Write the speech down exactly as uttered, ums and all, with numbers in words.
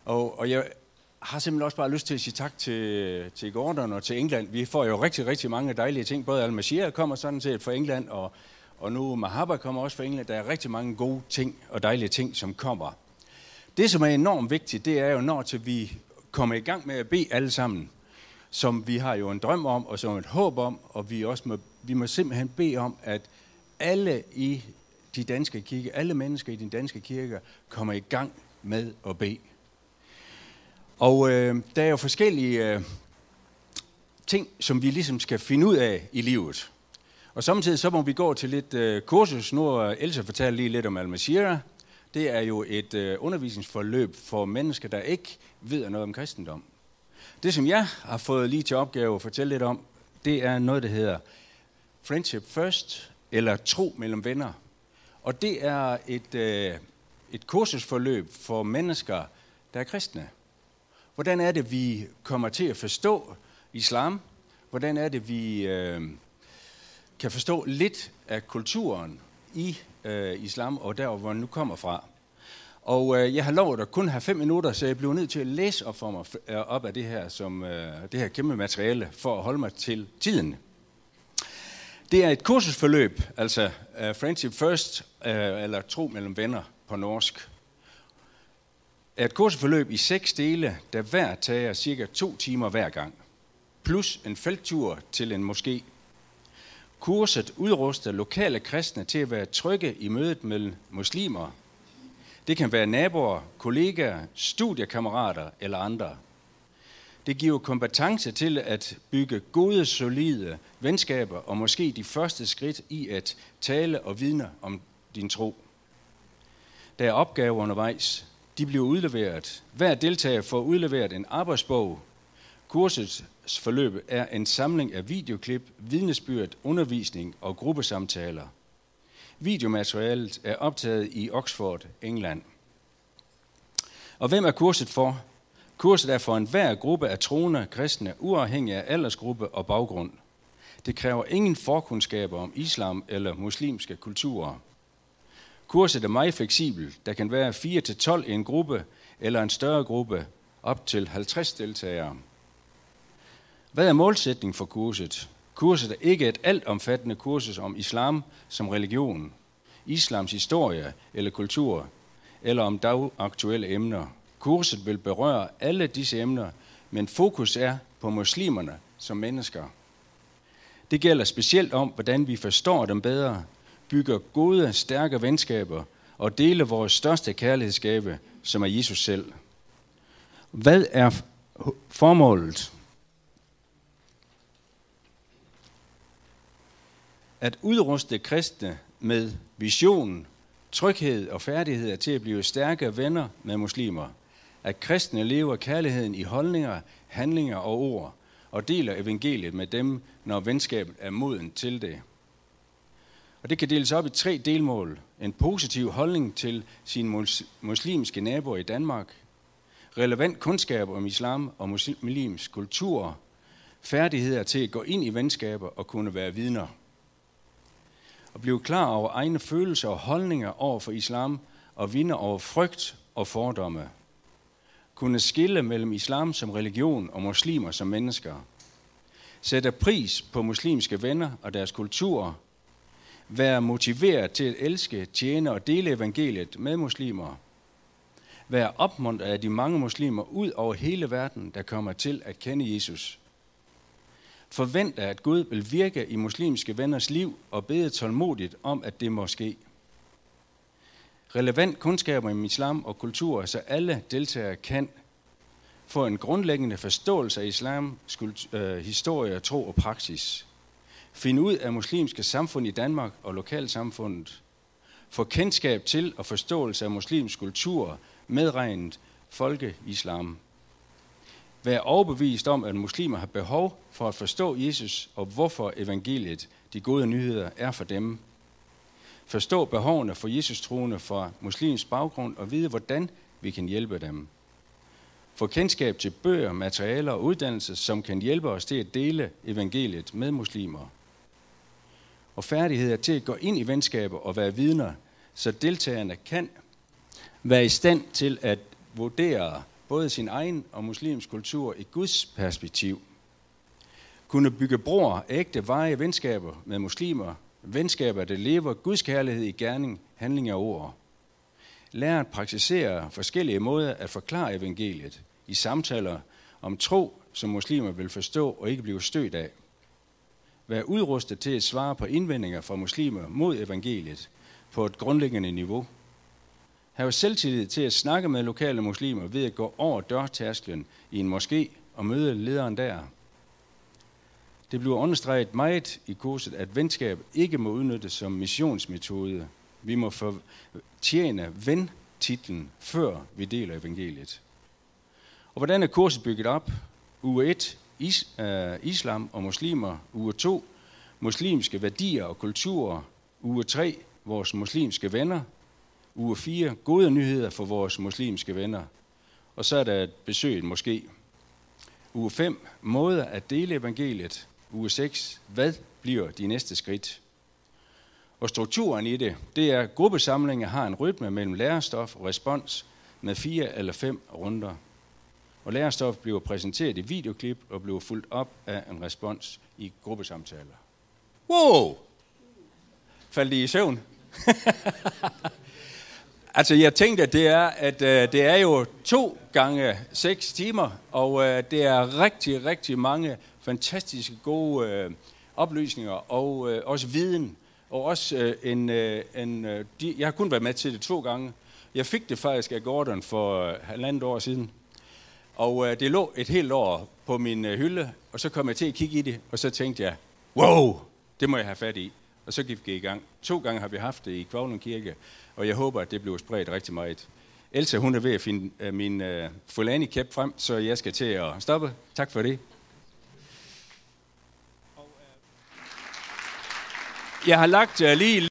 Og, og jeg har simpelthen også bare lyst til at sige tak til, til Gordon og til England. Vi får jo rigtig, rigtig mange dejlige ting. Både Al-Mashir kommer sådan set fra England, og, og nu Mahaba kommer også fra England. Der er rigtig mange gode ting og dejlige ting, som kommer. Det, som er enormt vigtigt, det er jo, når til vi kommer i gang med at bede alle sammen, som vi har jo en drøm om, og som et håb om, og vi også må, vi må simpelthen bede om, at alle i de danske kirker, alle mennesker i de danske kirker, kommer i gang med at bede. Og øh, der er jo forskellige øh, ting, som vi ligesom skal finde ud af i livet. Og samtidig så må vi gå til lidt øh, kursus. Nu har Else fortalt lige lidt om Al-Mashira. Det er jo et øh, undervisningsforløb for mennesker, der ikke ved noget om kristendom. Det, som jeg har fået lige til opgave at fortælle lidt om, det er noget, der hedder Friendship First, eller Tro mellem venner. Og det er et, øh, et kursusforløb for mennesker, der er kristne. Hvordan er det, vi kommer til at forstå islam? Hvordan er det, vi øh, kan forstå lidt af kulturen i øh, islam, og der, hvor den nu kommer fra? Og øh, jeg har lovet at kun have fem minutter, så jeg bliver nødt til at læse op for mig øh, op af det her, som, øh, det her kæmpe materiale, for at holde mig til tiden. Det er et kursusforløb, altså uh, Friendship First, uh, eller Tro mellem venner på norsk. Er et kursusforløb i seks dele, der hver tager cirka to timer hver gang, plus en felttur til en moské. Kurset udruster lokale kristne til at være trygge i mødet mellem muslimer. Det kan være naboer, kollegaer, studiekammerater eller andre. Det giver kompetence til at bygge gode, solide venskaber og måske de første skridt i at tale og vidne om din tro. Der er opgaver undervejs. De bliver udleveret. Hver deltager får udleveret en arbejdsbog. Kursets forløb er en samling af videoklip, vidnesbyrd, undervisning og gruppesamtaler. Videomaterialet er optaget i Oxford, England. Og hvem er kurset for? Kurset er for enhver gruppe af troende kristne, uafhængig af aldersgruppe og baggrund. Det kræver ingen forkundskaber om islam eller muslimske kulturer. Kurset er meget fleksibelt. Der kan være fire til tolv i en gruppe, eller en større gruppe, op til halvtreds deltagere. Hvad er målsætningen for kurset? Kurset er ikke et altomfattende kursus om islam som religion, islams historie eller kultur, eller om dagaktuelle emner. Kurset vil berøre alle disse emner, men fokus er på muslimerne som mennesker. Det gælder specielt om, hvordan vi forstår dem bedre, bygger gode, stærke venskaber og deler vores største kærlighedsgave, som er Jesus selv. Hvad er formålet? At udruste kristne med vision, tryghed og færdigheder til at blive stærke venner med muslimer. At kristne lever kærligheden i holdninger, handlinger og ord, og deler evangeliet med dem, når venskabet er moden til det. Og det kan deles op i tre delmål. En positiv holdning til sine muslimske naboer i Danmark, relevant kundskab om islam og muslimsk kultur, færdigheder til at gå ind i venskaber og kunne være vidner. Og blive klar over egne følelser og holdninger over for islam og vinde over frygt og fordomme. Kunne skille mellem islam som religion og muslimer som mennesker. Sætte pris på muslimske venner og deres kultur. Være motiveret til at elske, tjene og dele evangeliet med muslimer. Være opmuntret af de mange muslimer ud over hele verden, der kommer til at kende Jesus. Forvente, at Gud vil virke i muslimske venners liv og bede tålmodigt om, at det må ske. Relevant kundskaber om islam og kultur, så alle deltagere kan få en grundlæggende forståelse af islams øh, historie, tro og praksis. Finde ud af muslimske samfund i Danmark og lokalsamfundet. Få kendskab til og forståelse af muslimsk kultur, medregnet folkeislam. Vær overbevist om, at muslimer har behov for at forstå Jesus og hvorfor evangeliet, de gode nyheder, er for dem. Forstå behovene for Jesus-troende fra muslimsk baggrund og vide, hvordan vi kan hjælpe dem. Få kendskab til bøger, materialer og uddannelse, som kan hjælpe os til at dele evangeliet med muslimer. Og færdigheder til at gå ind i venskaber og være vidner, så deltagerne kan være i stand til at vurdere både sin egen og muslimsk kultur i Guds perspektiv. Kunne bygge broer, ægte, varige venskaber med muslimer, venskaber, der lever Guds kærlighed i gerning, handling og ord. Lære at praktisere forskellige måder at forklare evangeliet i samtaler om tro, som muslimer vil forstå og ikke blive stødt af. Være udrustet til at svare på indvendinger fra muslimer mod evangeliet på et grundlæggende niveau. Have selvtillid til at snakke med lokale muslimer ved at gå over dørtærsklen i en moské og møde lederen der. Det bliver understreget meget i kurset, at venskab ikke må udnyttes som missionsmetode. Vi må fortjene ven-titlen, før vi deler evangeliet. Og hvordan er kurset bygget op? Uge et, is, øh, islam og muslimer. Uge to, muslimske værdier og kulturer. Uge tre, vores muslimske venner. Uge fire, gode nyheder for vores muslimske venner. Og så er der et besøg måske. Uge fem, måder at dele evangeliet. Uge seks, hvad bliver de næste skridt? Og strukturen i det, det er, at gruppesamlinger har en rytme mellem lærestof og respons med fire eller fem runder. Og lærestof bliver præsenteret i videoklip og bliver fulgt op af en respons i gruppesamtaler. Wow! Faldt I i søvn? Altså, jeg tænkte, at det er, at øh, det er jo to gange seks timer, og øh, det er rigtig, rigtig mange fantastiske gode øh, oplysninger og øh, også viden. Og også øh, en, øh, en øh, de, jeg har kun været med til det to gange. Jeg fik det faktisk af Gordon for øh, halvandet år siden. Og øh, det lå et helt år på min øh, hylde, og så kom jeg til at kigge i det, og så tænkte jeg, wow, det må jeg have fat i. Og så gik vi i gang. To gange har vi haft det i Kvavlum Kirke, og jeg håber, at det bliver spredt rigtig meget. Elsa, hun er ved at finde øh, min øh, Fulani-kæp frem, så jeg skal til at stoppe. Tak for det. Jeg har lagt uh, lige